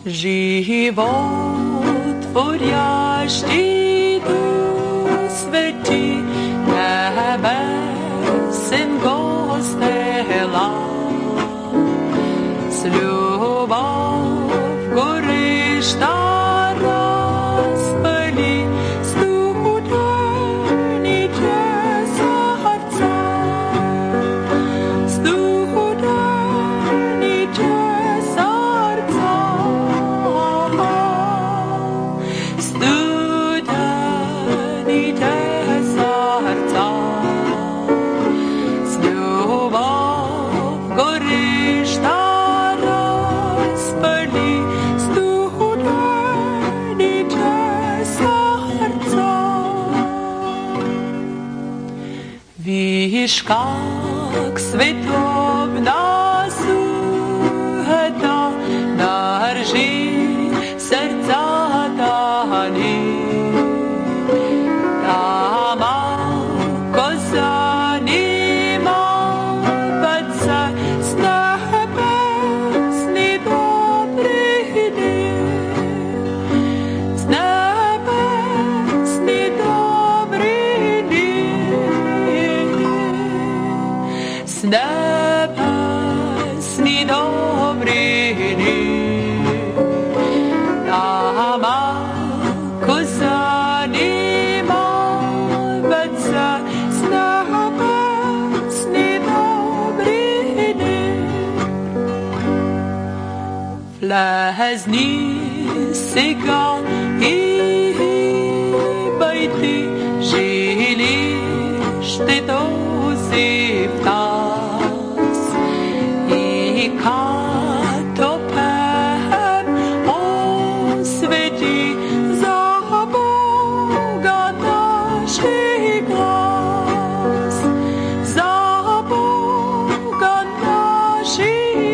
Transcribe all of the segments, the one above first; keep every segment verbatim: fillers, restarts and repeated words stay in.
Животворящий Дух Святий, небесен гостила, с любов гориш та розпали, студені те серця, студені те серця, студені те серця, з любов гориш та розпали, студені те серця. Видишь, как световна суета держи сердца дали. Тама козанима беца с небесний добрий день, с небесний добрий день, с небесний добрий день. Тама козанима беца с небесний добрий день. Влезни сега и байти, жилище този в нас. И като пеем освети за Бога наший глас, за Бога наший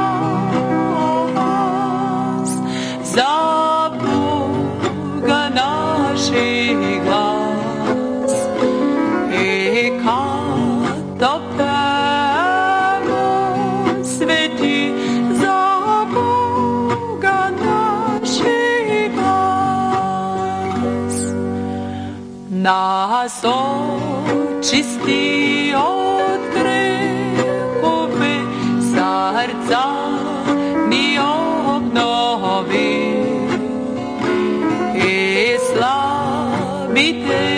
глас, за Бога наший глас. І като пеем освети за Бога наший глас. Нас очисти от грехови, серця ми обнови, і славити